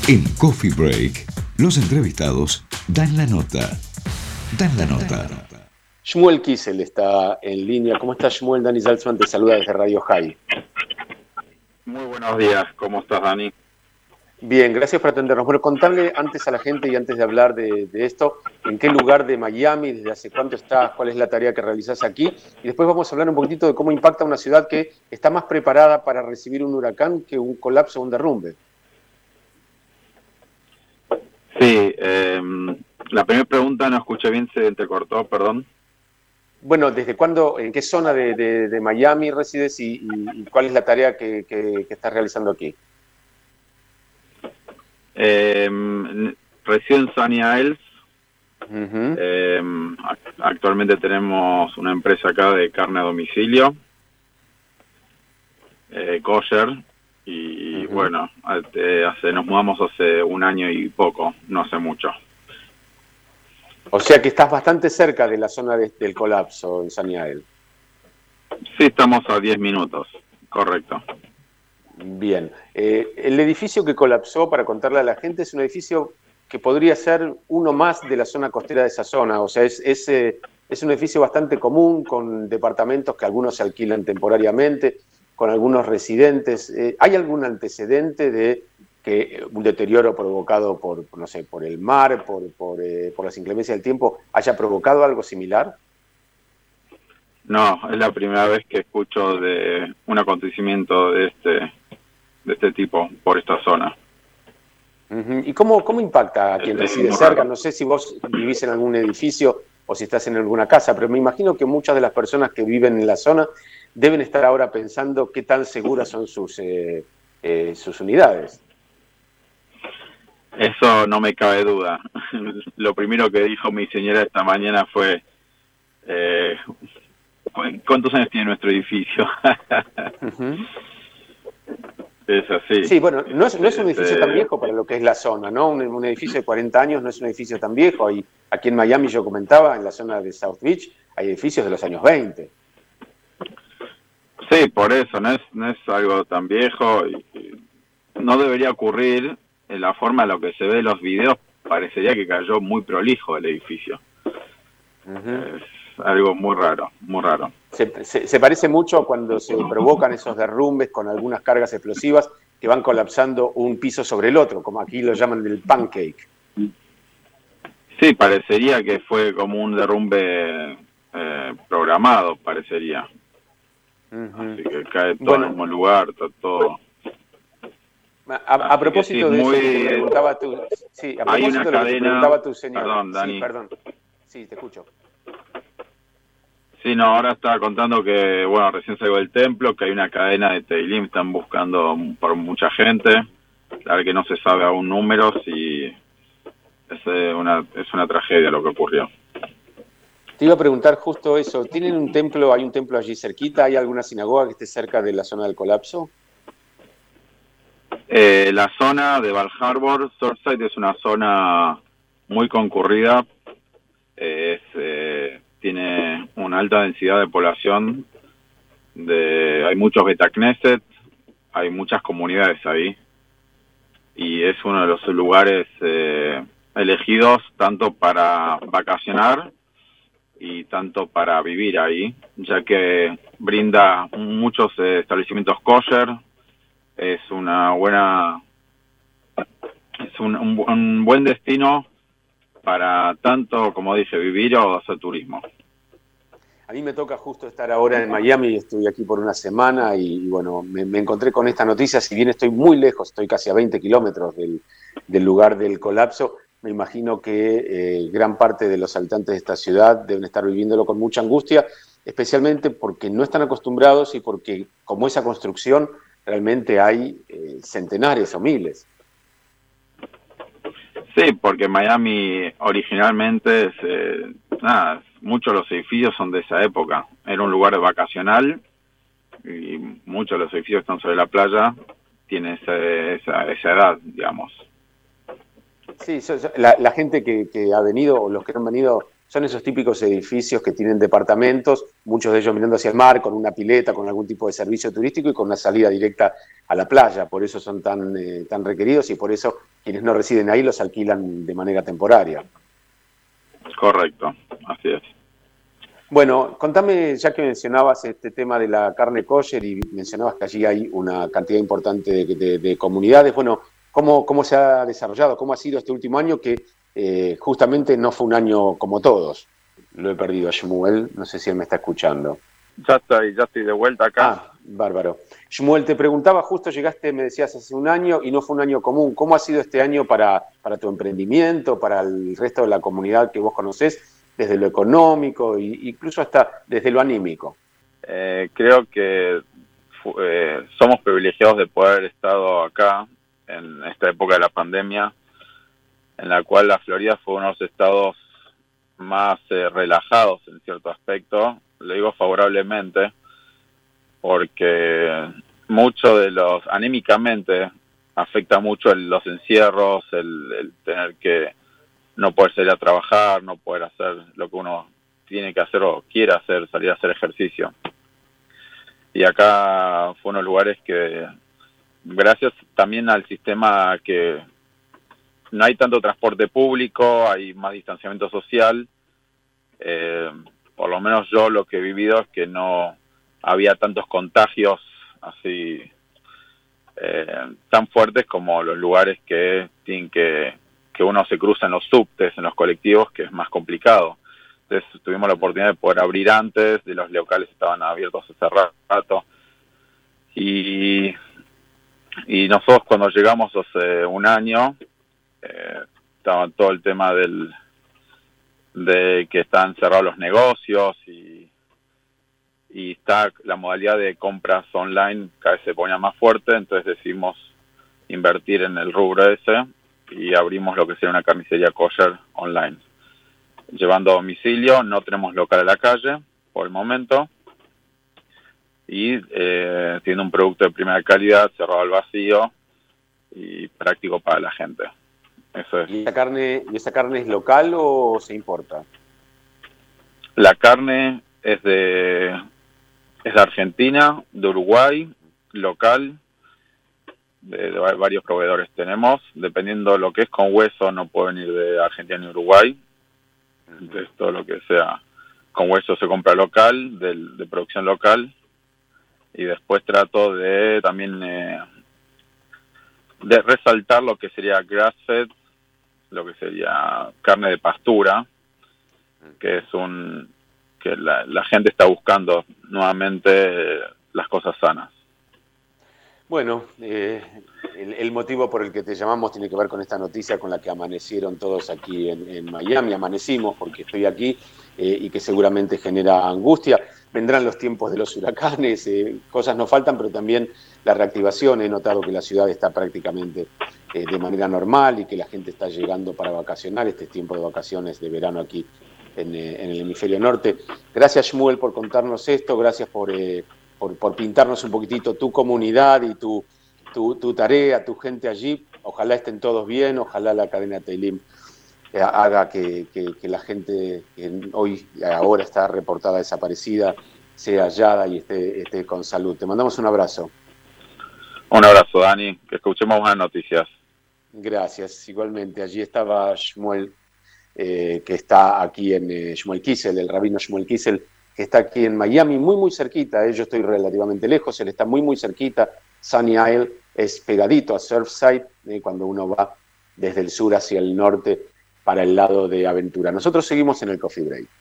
En Coffee Break, los entrevistados dan la nota. Dan la nota. Shmuel Kisel está en línea. ¿Cómo está, Shmuel? Dani Salzman te saluda desde Radio High. Muy buenos días. ¿Cómo estás, Dani? Bien, gracias por atendernos. Bueno, contarle antes a la gente y antes de hablar de esto, en qué lugar de Miami, desde hace cuánto estás, cuál es la tarea que realizás aquí, y después vamos a hablar un poquitito de cómo impacta una ciudad que está más preparada para recibir un huracán que un colapso o un derrumbe. Sí, la primera pregunta no escuché bien, se entrecortó, perdón. Bueno, ¿desde cuándo, en qué zona de Miami resides y cuál es la tarea que estás realizando aquí? Resido en Sunny Isles. Actualmente tenemos una empresa acá de carne a domicilio, kosher, y bueno, nos mudamos hace un año y poco, no hace mucho. O sea que estás bastante cerca de la zona del colapso en Sunny Isles. Sí, estamos a 10 minutos, correcto. Bien. El edificio que colapsó, para contarle a la gente, es un edificio que podría ser uno más de la zona costera de esa zona. O sea, es un edificio bastante común, con departamentos que algunos se alquilan temporariamente, con algunos residentes. ¿Hay algún antecedente de que un deterioro provocado por, no sé, por el mar, por las inclemencias del tiempo, haya provocado algo similar? No, es la primera vez que escucho de un acontecimiento de este tipo por esta zona. ¿Y cómo impacta a quien reside cerca? No sé si vos vivís en algún edificio o si estás en alguna casa, pero me imagino que muchas de las personas que viven en la zona deben estar ahora pensando qué tan seguras son sus unidades. Eso no me cabe duda. Lo primero que dijo mi señora esta mañana fue... ¿cuántos años tiene nuestro edificio? Es así. Sí, bueno, no es un edificio tan viejo para lo que es la zona, ¿no? Un edificio de 40 años no es un edificio tan viejo. Aquí en Miami, yo comentaba, en la zona de South Beach, hay edificios de los años 20. Sí, por eso, no es algo tan viejo. Y no debería ocurrir. En la forma en lo que se ve en los videos, parecería que cayó muy prolijo el edificio. Es algo muy raro, muy raro. Se parece mucho a cuando se provocan esos derrumbes con algunas cargas explosivas que van colapsando un piso sobre el otro, como aquí lo llaman el pancake. Sí, parecería que fue como un derrumbe programado, parecería. Así que cae todo en el mismo lugar, está todo... A propósito de eso que te preguntaba tú... Sí, a propósito de lo que te preguntaba tu señor. Perdón, Dani. Sí, perdón. Sí, te escucho. Sí, no, ahora estaba contando que, bueno, recién salió del templo, que hay una cadena de Teilim, están buscando por mucha gente. La verdad que no se sabe aún números y es una tragedia lo que ocurrió. Te iba a preguntar justo eso. ¿Tienen un templo, hay un templo allí cerquita? ¿Hay alguna sinagoga que esté cerca de la zona del colapso? La zona de Val Harbor, Surfside, es una zona muy concurrida. Tiene una alta densidad de población. Hay muchos Betacneset, hay muchas comunidades ahí. Y es uno de los lugares elegidos tanto para vacacionar y tanto para vivir ahí, ya que brinda muchos establecimientos kosher. Es un buen destino para tanto, como dije, vivir o hacer turismo. A mí me toca justo estar ahora en Miami, estoy aquí por una semana y bueno, me encontré con esta noticia. Si bien estoy muy lejos, estoy casi a 20 kilómetros del lugar del colapso, me imagino que gran parte de los habitantes de esta ciudad deben estar viviéndolo con mucha angustia, especialmente porque no están acostumbrados y porque, como esa construcción, realmente hay centenares o miles. Sí, porque Miami originalmente muchos de los edificios son de esa época. Era un lugar vacacional y muchos de los edificios que están sobre la playa tienen esa edad, digamos. Sí, la gente que ha venido, o los que han venido, son esos típicos edificios que tienen departamentos muchos de ellos mirando hacia el mar, con una pileta, con algún tipo de servicio turístico y con una salida directa a la playa. Por eso son tan requeridos y por eso quienes no residen ahí los alquilan de manera temporaria. Correcto, así es. Bueno, contame, ya que mencionabas este tema de la carne kosher y mencionabas que allí hay una cantidad importante de comunidades, bueno, ¿cómo se ha desarrollado? ¿Cómo ha sido este último año que justamente no fue un año como todos? Lo he perdido a Shmuel, no sé si él me está escuchando. Ya estoy de vuelta acá. Ah, bárbaro. Shmuel, te preguntaba, justo llegaste, me decías, hace un año y no fue un año común. ¿Cómo ha sido este año para tu emprendimiento, para el resto de la comunidad que vos conocés, desde lo económico e incluso hasta desde lo anímico? Creo que somos privilegiados de poder haber estado acá en esta época de la pandemia, en la cual la Florida fue uno de los estados más relajados en cierto aspecto. Lo digo favorablemente porque anímicamente afecta mucho los encierros, el tener que no poder salir a trabajar, no poder hacer lo que uno tiene que hacer o quiere hacer, salir a hacer ejercicio. Y acá fue uno de los lugares que, gracias también al sistema que no hay tanto transporte público, hay más distanciamiento social, por lo menos yo lo que he vivido es que no había tantos contagios así tan fuertes como los lugares que tienen que uno se cruza en los subtes, en los colectivos, que es más complicado. Entonces tuvimos la oportunidad de poder abrir antes, de los locales estaban abiertos hace rato, y nosotros cuando llegamos hace un año, estaba todo el tema de que están cerrados los negocios y está la modalidad de compras online cada vez se ponía más fuerte, entonces decidimos invertir en el rubro ese y abrimos lo que sería una carnicería kosher online, llevando a domicilio. No tenemos local a la calle por el momento y tiene un producto de primera calidad, cerrado al vacío y práctico para la gente. Eso es. ¿Y esa carne es local o se importa? La carne es de Argentina, de Uruguay, local, de varios proveedores tenemos. Dependiendo de lo que es con hueso, no puede venir de Argentina ni Uruguay. Entonces todo lo que sea con hueso se compra local, de producción local. Y después trato de también de resaltar lo que sería grass-fed, lo que sería carne de pastura, que es que la gente está buscando nuevamente las cosas sanas. Bueno, el motivo por el que te llamamos tiene que ver con esta noticia con la que amanecieron todos aquí en Miami. Amanecimos porque estoy aquí y que seguramente genera angustia. Vendrán los tiempos de los huracanes, cosas no faltan, pero también la reactivación. He notado que la ciudad está prácticamente de manera normal y que la gente está llegando para vacacionar. Este es tiempo de vacaciones de verano aquí en el hemisferio norte. Gracias, Shmuel, por contarnos esto. Gracias por pintarnos un poquitito tu comunidad y tu tarea, tu gente allí. Ojalá estén todos bien, ojalá la cadena Teilim haga que la gente que ahora está reportada desaparecida sea hallada y esté con salud. Te mandamos un abrazo. Un abrazo, Dani, que escuchemos buenas noticias. Gracias, igualmente. Allí estaba Shmuel, que está aquí en Shmuel Kisel, el rabino Shmuel Kisel, que está aquí en Miami, muy, muy cerquita. Yo estoy relativamente lejos, él está muy, muy cerquita. Sunny Isle es pegadito a Surfside, cuando uno va desde el sur hacia el norte para el lado de Aventura. Nosotros seguimos en el Coffee Break.